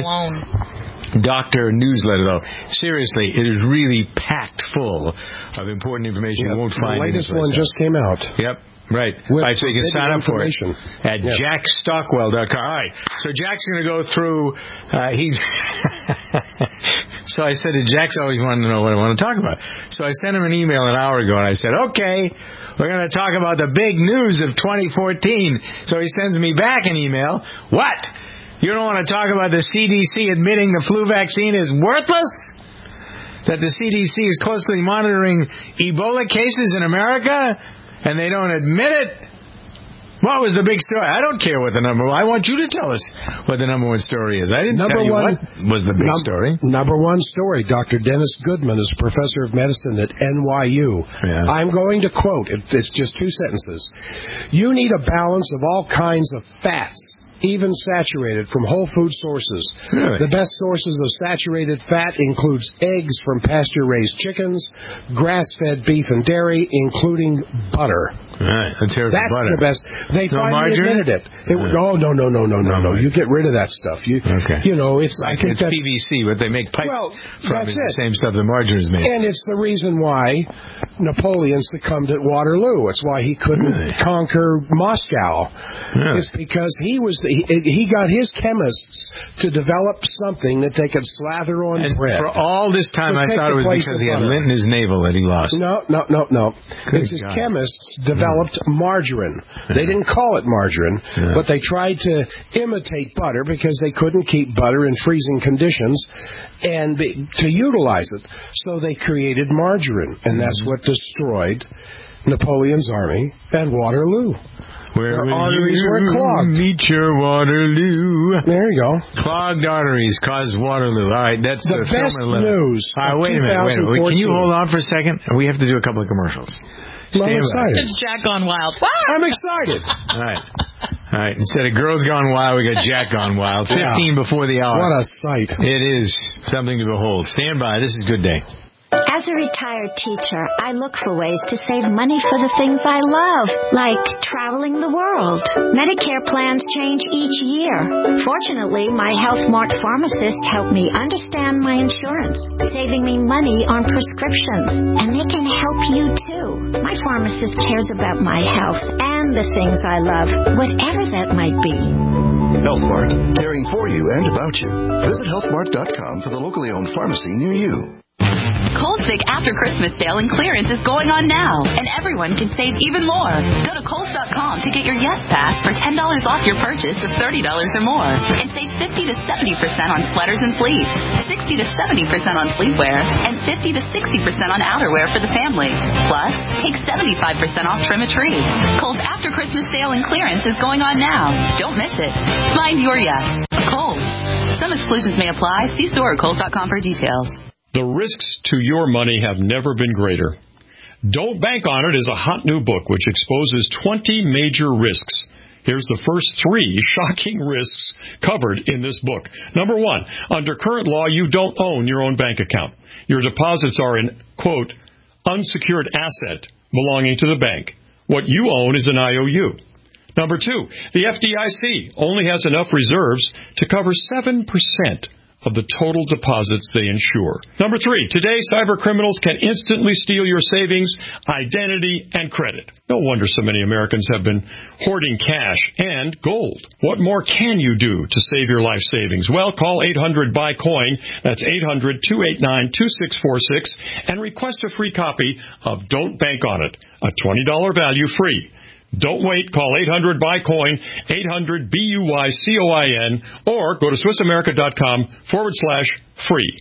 Doctor newsletter, though, seriously, it is really packed full of important information yep. you won't find. The latest one else. just came out. Yep. Right. All right, so you can sign up for it at yep. jack stockwell dot com. All right, so Jack's going to go through, uh, he, so I said that Jack's always wanted to know what I want to talk about. So I sent him an email an hour ago, and I said, okay, we're going to talk about the big news of twenty fourteen. So he sends me back an email. What? You don't want to talk about the C D C admitting the flu vaccine is worthless? That the C D C is closely monitoring Ebola cases in America? And they don't admit it? What was the big story? I don't care what the number was. I want you to tell us what the number one story is. I didn't number tell you one, what was the big num- story. Number one story, Doctor Dennis Goodman is professor of medicine at N Y U. Yeah. I'm going to quote, it, it's just two sentences. You need a balance of all kinds of fats, even saturated, from whole food sources. Really? The best sources of saturated fat includes eggs from pasture-raised chickens, grass-fed beef and dairy, including butter. All right, let's hear it That's for butter. the best. They no finally margarine? admitted it. it uh, oh, no, no, no, no, no, no. You get rid of that stuff. You, okay. You know, it's, I think it's that's, P V C, what they make pipe well, from that's is it. the same stuff that margarine is made. And it's the reason why Napoleon succumbed at Waterloo. It's why he couldn't really? conquer Moscow. Really? It's because he was the, he, he got his chemists to develop something that they could slather on and bread. For all this time, I thought it was because he had lint in his navel that he lost. No, no, no, no. Good it's his God. chemists developed mm. margarine. They didn't call it margarine, yeah. but they tried to imitate butter because they couldn't keep butter in freezing conditions and be, to utilize it. So they created margarine, and that's mm-hmm. what destroyed Napoleon's army at Waterloo. Where Their arteries you were clogged. Meet your Waterloo. There you go. Clogged arteries cause Waterloo. All right, that's the uh, best news. All right, wait a minute. Wait a minute. Can you hold on for a second? We have to do a couple of commercials. Well, I'm excited. It's Jack Gone Wild. I'm excited. All right. All right. Instead of Girls Gone Wild, we got Jack Gone Wild. fifteen yeah. before the hour. What a sight. It is something to behold. Stand by. This is Good Day. As a retired teacher, I look for ways to save money for the things I love, like traveling the world. Medicare plans change each year. Fortunately, my HealthMart pharmacist helped me understand my insurance, saving me money on prescriptions. And they can help you, too. My pharmacist cares about my health and the things I love, whatever that might be. HealthMart, caring for you and about you. Visit health mart dot com for the locally owned pharmacy near you. Kohl's Big After Christmas Sale and Clearance is going on now, and everyone can save even more. Go to Kohls dot com to get your Yes Pass for ten dollars off your purchase of thirty dollars or more, and save fifty to seventy percent on sweaters and fleece, sixty to seventy percent on sleepwear, and fifty to sixty percent on outerwear for the family. Plus, take seventy-five percent off Trim a Tree. Kohl's After Christmas Sale and Clearance is going on now. Don't miss it. Find your yes. Kohl's. Some exclusions may apply. See store at Kohls dot com for details. The risks to your money have never been greater. Don't Bank on It is a hot new book which exposes twenty major risks. Here's the first three shocking risks covered in this book. Number one, under current law, you don't own your own bank account. Your deposits are an, quote, unsecured asset belonging to the bank. What you own is an I O U. Number two, the F D I C only has enough reserves to cover seven percent of the total deposits they insure. Number three, today cyber criminals can instantly steal your savings, identity, and credit. No wonder so many Americans have been hoarding cash and gold. What more can you do to save your life savings? Well, call eight hundred buy coin, that's eight hundred, two eight nine, two six four six, and request a free copy of Don't Bank on It, a twenty dollars value free. Don't wait. Call eight hundred buy coin, eight hundred B U Y C O I N, or go to Swiss America dot com forward slash free.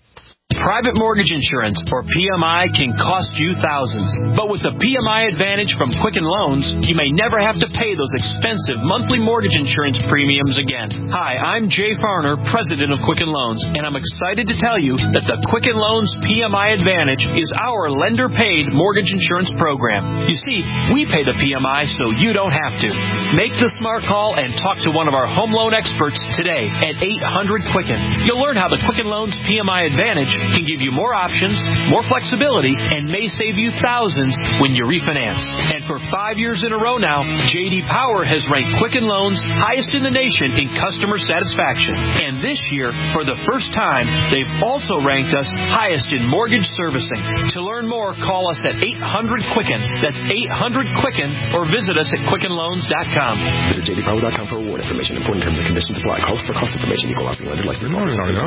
Private mortgage insurance, or P M I, can cost you thousands. But with the P M I Advantage from Quicken Loans, you may never have to pay those expensive monthly mortgage insurance premiums again. Hi, I'm Jay Farner, president of Quicken Loans, and I'm excited to tell you that the Quicken Loans P M I Advantage is our lender-paid mortgage insurance program. You see, we pay the P M I so you don't have to. Make the smart call and talk to one of our home loan experts today at eight hundred Quicken. You'll learn how the Quicken Loans P M I Advantage can give you more options, more flexibility, and may save you thousands when you refinance. And for five years in a row now, J D Power has ranked Quicken Loans highest in the nation in customer satisfaction. And this year, for the first time, they've also ranked us highest in mortgage servicing. To learn more, call us at eight hundred Quicken. That's eight hundred Quicken, or visit us at quicken loans dot com. Visit j d power dot com for award information. Important terms and conditions apply. Calls for cost information. Equal housing lender license.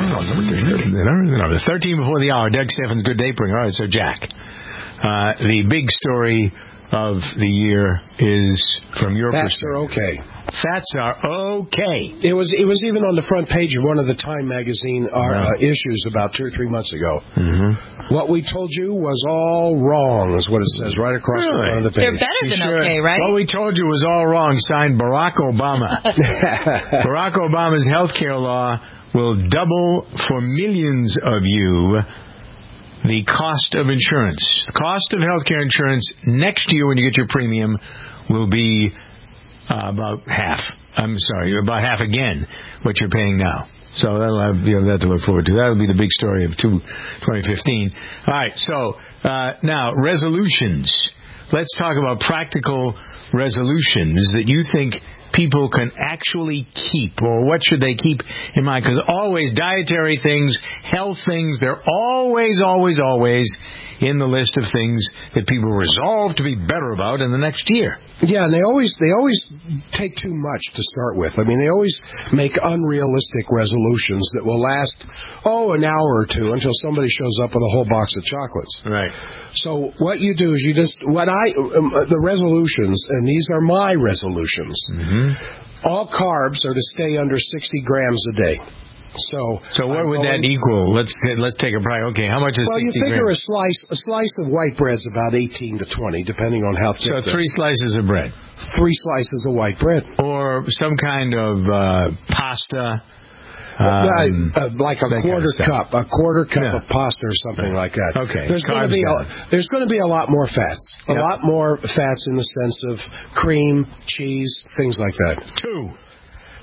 The thirteen before the hour. Doug Steffens, good day bringer. All right, so Jack, uh, the big story of the year is from your Fats perspective. are okay. Fats are okay. It was it was even on the front page of one of the Time magazine uh, Right. uh, issues about two or three months ago. Mm-hmm. What we told you was all wrong, is what it says right across the front of the page. They're better than Sure. okay, right? What we told you was all wrong. Signed Barack Obama. Barack Obama's health care law will double for millions of you the cost of insurance. The cost of health care insurance next year when you get your premium will be uh, about half. I'm sorry, about half again what you're paying now. So that'll have, you know, that to look forward to. That'll be the big story of twenty fifteen. All right, so uh, now resolutions. Let's talk about practical resolutions that you think people can actually keep, or what should they keep in mind? Because always dietary things, health things, they're always, always, always in the list of things that people resolve to be better about in the next year. Yeah, and they always they always take too much to start with. I mean, they always make unrealistic resolutions that will last, oh, an hour or two until somebody shows up with a whole box of chocolates. Right. So what you do is you just, what I, um, the resolutions, and these are my resolutions, mm-hmm. all carbs are to stay under sixty grams a day. So, so what I'm would going, that equal? Let's let's take a price. Okay, how much is well, you sixty figure grams? a slice a slice of white bread's about eighteen to twenty, depending on how thick. So three slices of bread. Three slices of white bread, or some kind of uh, pasta. Um, uh, like a quarter kind of cup, a quarter cup yeah. of pasta or something like that. Okay. There's going to be a, there's going to be a lot more fats, a yep. lot more fats in the sense of cream, cheese, things like that. Two.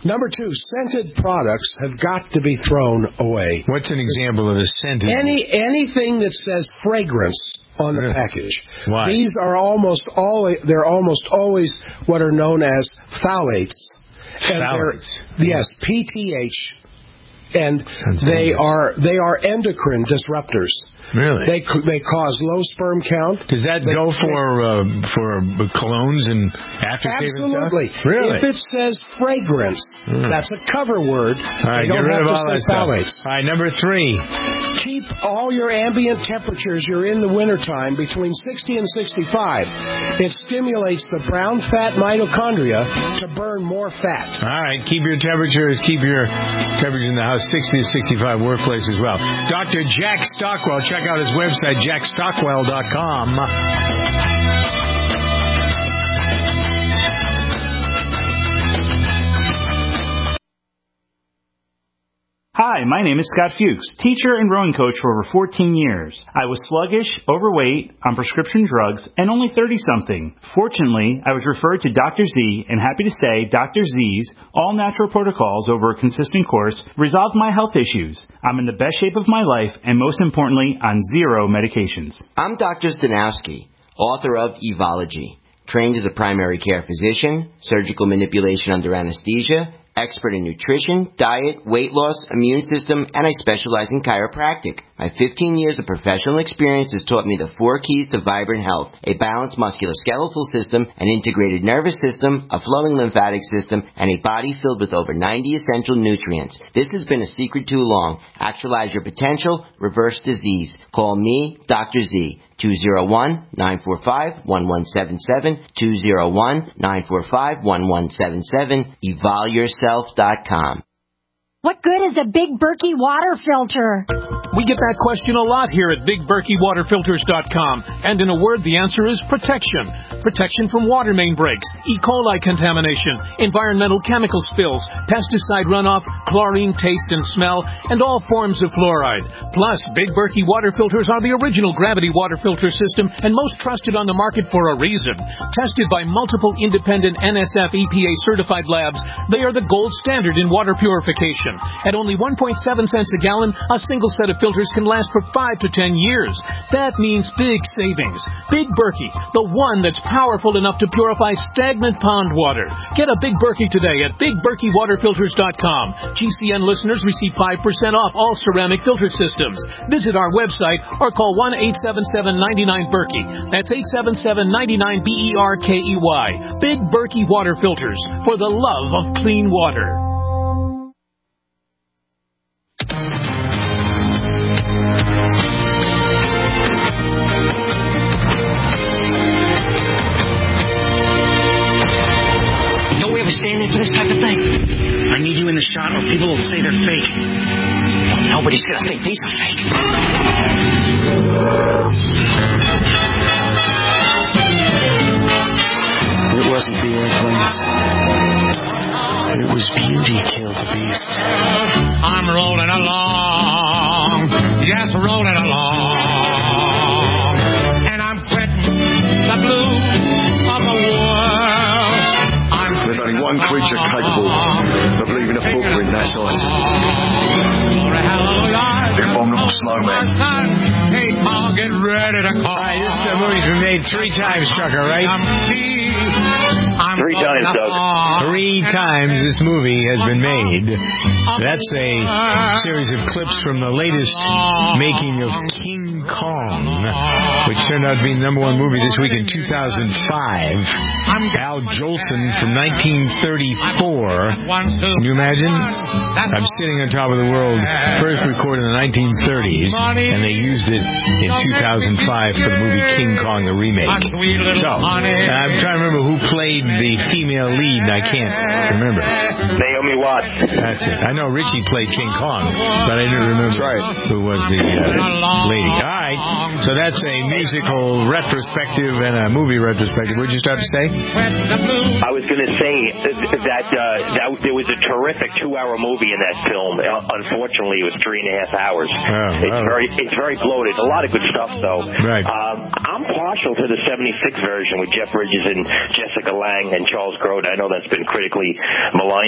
Number two, scented products have got to be thrown away. What's an example of a scented? Any anything that says fragrance on the package. Why? These are almost always they're almost always what are known as phthalates. And Phthalates. Yes, P T H. And they are they are endocrine disruptors. Really? They they cause low sperm count. Does that they, go for uh, for colognes and aftershave and stuff? Absolutely. Really? If it says fragrance, mm. that's a cover word. All right, they don't get rid have of to all say that stuff. phthalates. All right, number three. Keep all your ambient temperatures you're in the wintertime between sixty and sixty-five. It stimulates the brown fat mitochondria to burn more fat. All right, keep your temperatures, keep your temperature in the house sixty to sixty-five, workplace as well. Doctor Jack Stockwell, check out his website, jack stockwell dot com. Hi, my name is Scott Fuchs, teacher and rowing coach for over fourteen years. I was sluggish, overweight, on prescription drugs, and only thirty-something. Fortunately, I was referred to Doctor Z, and happy to say Doctor Z's all-natural protocols over a consistent course resolved my health issues. I'm in the best shape of my life, and most importantly, on zero medications. I'm Doctor Stanowski, author of Evology, trained as a primary care physician, surgical manipulation under anesthesia, expert in nutrition, diet, weight loss, immune system, and I specialize in chiropractic. My fifteen years of professional experience has taught me the four keys to vibrant health: a balanced musculoskeletal system, an integrated nervous system, a flowing lymphatic system, and a body filled with over ninety essential nutrients. This has been a secret too long. Actualize your potential, reverse disease. Call me, Doctor Z. two oh one, nine four five, one one seven seven, two oh one, nine four five, one one seven seven, evol yourself dot com. What good is a Big Berkey water filter? We get that question a lot here at big berkey water filters dot com. And in a word, the answer is protection. Protection from water main breaks, E. coli contamination, environmental chemical spills, pesticide runoff, chlorine taste and smell, and all forms of fluoride. Plus, Big Berkey water filters are the original gravity water filter system and most trusted on the market for a reason. Tested by multiple independent N S F E P A certified labs, they are the gold standard in water purification. At only one point seven cents a gallon, a single set of filters can last for five to ten years. That means big savings. Big Berkey, the one that's powerful enough to purify stagnant pond water. Get a Big Berkey today at big berkey water filters dot com. G C N listeners receive five percent off all ceramic filter systems. Visit our website or call one eight seven seven, nine nine, Berkey. That's eight seven seven, nine nine, B E R K E Y. Big Berkey water filters for the love of clean water. Standing for this type of thing. I need you in the shot or people will say they're fake. Nobody's gonna think these are fake. It wasn't the airplanes. It was beauty killed the beast. I'm rolling along, just rolling along, and I'm quitting the blues of the world. There's only one creature capable of leaving a footprint that size. The abominable snowman. Get ready to call. All right, this uh, movie's been made three times, Trucker, right? Three times, Doug. Three times this movie has been made. That's a series of clips from the latest making of King Kong, which turned out to be the number one movie this week in two thousand five. Al Jolson from nineteen thirty-four. Can you imagine? I'm Sitting on Top of the World, first recorded in the nineteen thirties, and they used it in two thousand five for the movie King Kong, the remake. So, I'm trying to remember who played the female lead, and I can't remember. Naomi Watts. That's it. I know Richie played King Kong, but I didn't remember right. who was the uh, lady. All right, so that's a musical retrospective and a movie retrospective. What did you start to say? I was going to say that, uh, that there was a terrific two-hour movie in that film. Unfortunately, it was three and a half hours. Oh, it's oh. very, it's very bloated. A lot of good stuff, though. Right. Um, I'm partial to the seventy-six version with Jeff Bridges and Jessica Lange and Charles Grodin. I know that's been critically maligned over the years.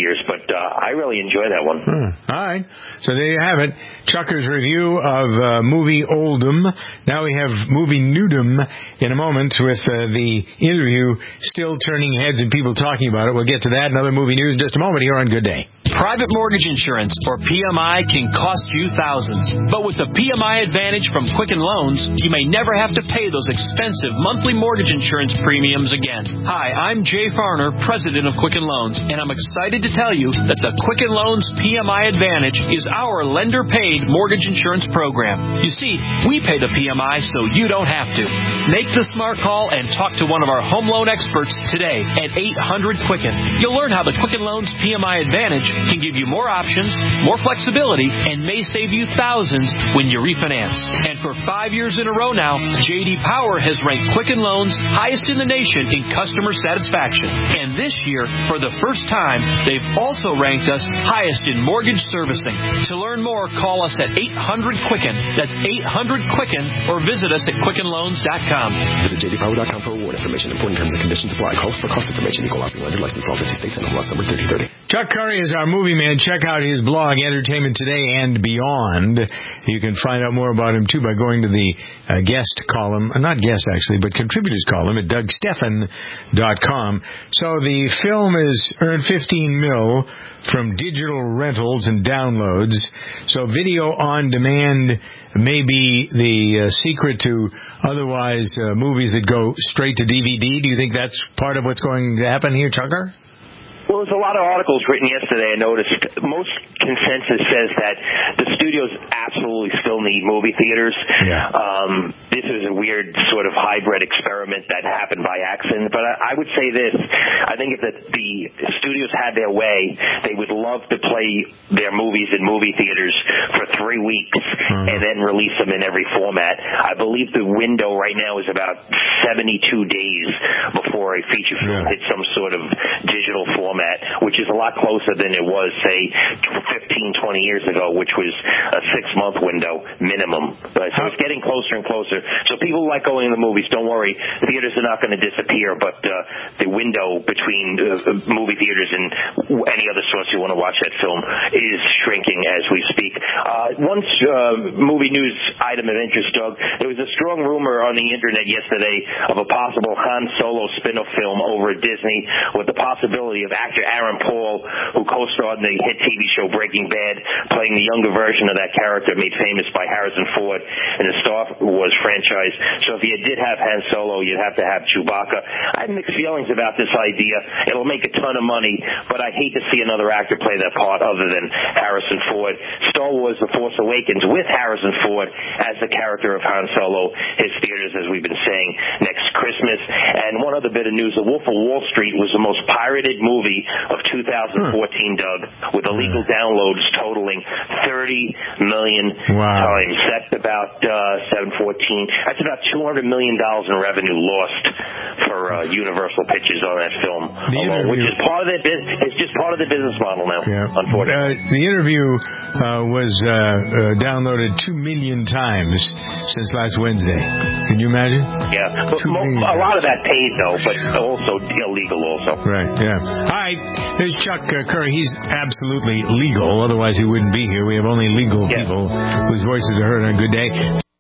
years, but uh, I really enjoy that one. Hmm. All right. So there you have it. Chucker's review of uh, movie Oldham. Now we have movie Newdom in a moment with uh, the interview still turning heads and people talking about it. We'll get to that and other movie news in just a moment here on Good Day. Private mortgage insurance, or P M I, can cost you thousands. But with the P M I Advantage from Quicken Loans, you may never have to pay those expensive monthly mortgage insurance premiums again. Hi, I'm Jay Farner, president of Quicken Loans, and I'm excited to tell you that the Quicken Loans P M I Advantage is our lender-paid mortgage insurance program. You see, we pay the P M I so you don't have to. Make the smart call and talk to one of our home loan experts today at eight hundred Quicken. You'll learn how the Quicken Loans P M I Advantage can give you more options, more flexibility, and may save you thousands when you refinance. And for five years in a row now, J D Power has ranked Quicken Loans highest in the nation in customer satisfaction. And this year, for the first time, they've also ranked us highest in mortgage servicing. To learn more, call us at eight hundred Quicken. That's eight hundred Quicken, or visit us at quicken loans dot com. Visit j d power dot com for award information. Important terms and conditions apply. Calls for cost information. Equal housing lender. License law fifty states and law number thirty thirty. Chuck Curry is our movie man. Check out his blog, Entertainment Today and Beyond. You can find out more about him, too, by going to the uh, guest column. Uh, not guest, actually, but contributors column at doug stephan dot com. So the film has earned fifteen mil from digital rentals and downloads. So video on demand may be the uh, secret to otherwise uh, movies that go straight to D V D. Do you think that's part of what's going to happen here, Chucker? Well, there's a lot of articles written yesterday. I noticed most consensus says that the studios absolutely still need movie theaters. Yeah. Um, this is a weird sort of hybrid experiment that happened by accident. But I, I would say this. I think if the, the studios had their way, they would love to play their movies in movie theaters for three weeks mm-hmm. and then release them in every format. I believe the window right now is about seventy-two days before a feature film yeah. hits some sort of digital format, which is a lot closer than it was, say, fifteen, twenty years ago, which was a six-month window minimum. Uh, so it's getting closer and closer. So people who like going to the movies, don't worry. Theaters are not going to disappear, but uh, the window between uh, movie theaters and any other source you want to watch that film is shrinking as we speak. Uh, one uh, movie news item of interest, Doug, there was a strong rumor on the Internet yesterday of a possible Han Solo spin-off film over at Disney with the possibility of actor Aaron Paul, who co-starred in the hit T V show Breaking Bad, playing the younger version of that character made famous by Harrison Ford in the Star Wars franchise. So if you did have Han Solo, you'd have to have Chewbacca. I have mixed feelings about this idea. It'll make a ton of money, but I hate to see another actor play that part other than Harrison Ford. Star Wars The Force Awakens with Harrison Ford as the character of Han Solo hits theaters, as we've been saying, next Christmas. And one other bit of news, The Wolf of Wall Street was the most pirated movie of two thousand fourteen, Doug, with illegal downloads totaling thirty million wow. times. That's about uh, seven fourteen. That's about two hundred million dollars in revenue lost for uh, Universal Pictures on that film alone, which is part of their business. It's just part of the business model now, yeah. unfortunately. Uh, the interview uh, was uh, uh, downloaded two million times since last Wednesday. Can you imagine? Yeah, but mo- a lot of that paid though, but also illegal also. Right. Yeah. All right. There's Chuck uh, Curry. He's absolutely legal. Otherwise, he wouldn't be here. We have only legal yeah. people whose voices are heard on Good Day.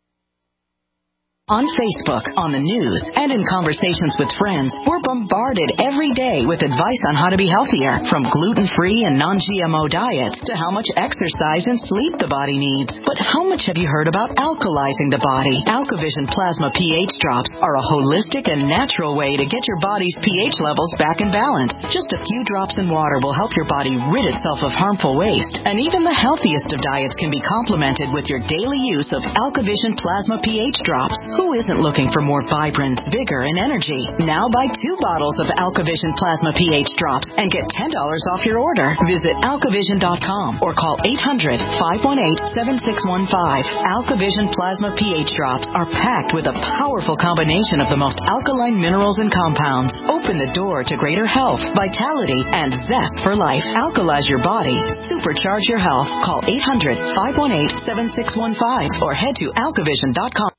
On Facebook, on the news, and in conversations with friends, we're bombarded every day with advice on how to be healthier, from gluten-free and non-G M O diets to how much exercise and sleep the body needs. But how much have you heard about alkalizing the body? AlkaVision Plasma pH drops are a holistic and natural way to get your body's pH levels back in balance. Just a few drops in water will help your body rid itself of harmful waste. And even the healthiest of diets can be complemented with your daily use of AlkaVision Plasma pH drops. Who isn't looking for more vibrance, vigor, and energy? Now buy two bottles of AlkaVision Plasma pH drops and get ten dollars off your order. Visit alkavision dot com or call eight hundred, five one eight, seven six one five. AlkaVision Plasma pH drops are packed with a powerful combination of the most alkaline minerals and compounds. Open the door to greater health, vitality, and zest for life. Alkalize your body. Supercharge your health. Call eight hundred, five one eight, seven six one five or head to alkavision dot com.